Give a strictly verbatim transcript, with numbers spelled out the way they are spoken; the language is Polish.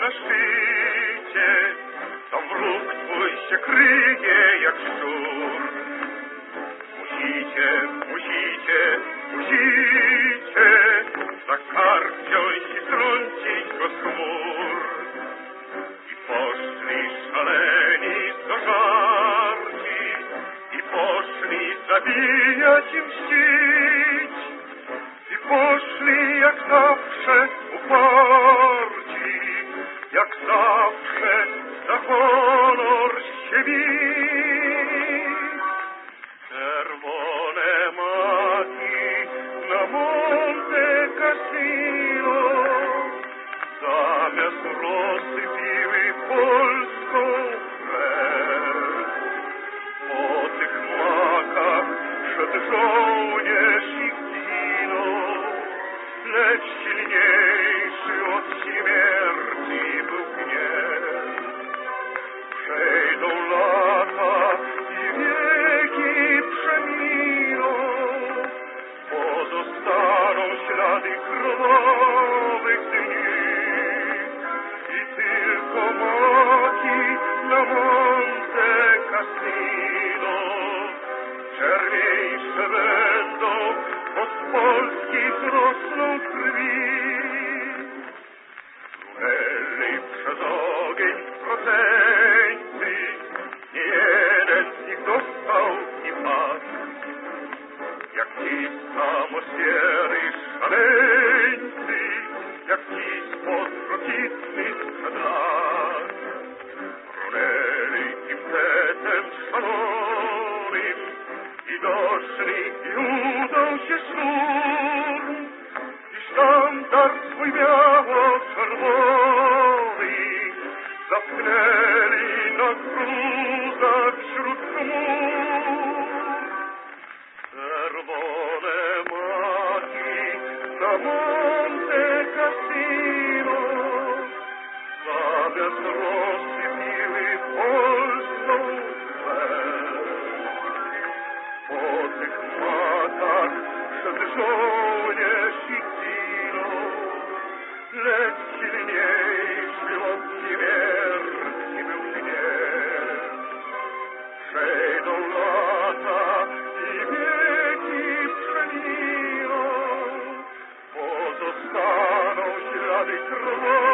na szczycie, tam wróg twój się kryje jak szczur. Musicie, musicie, musicie za kark wziąć i strącić go z chmur. I poszli szaleni do żarci, i poszli zabijać i mścić. I poszli jak zawsze uparci, jak zawsze za honor się bić. Czerwone maki na Monte Cassino zamiast rosy piły polską krew. Po tych makach szedł żołnierz i zginął, lecz silniejszy od śmierci był gniew. Przejdą lata i wieki przeminą, pozostaną ślady krwawych dni i tylko maki na Monte Cassino czerniejsze będą od polskich rosną krwi. Runęli przez ogień proceńcy, nie jeden z nich dostał i padł. Jak ci samosiery szaleńcy, jak ci spod trocitnych przed lat. Runęli impetem szalonym i doszli i udał się szturm. I sztandar swój biało-czerwony zapchnęli na gruzach wśród chmur. Czerwone maki na Monte Cassino zamiast rosy piły polską krew. Po tych makach szedł żołnierz i zginął, lecz silniejszy od śmierci był gniew. Przejdą lata i wieki przeminą, pozostaną ślady krwawych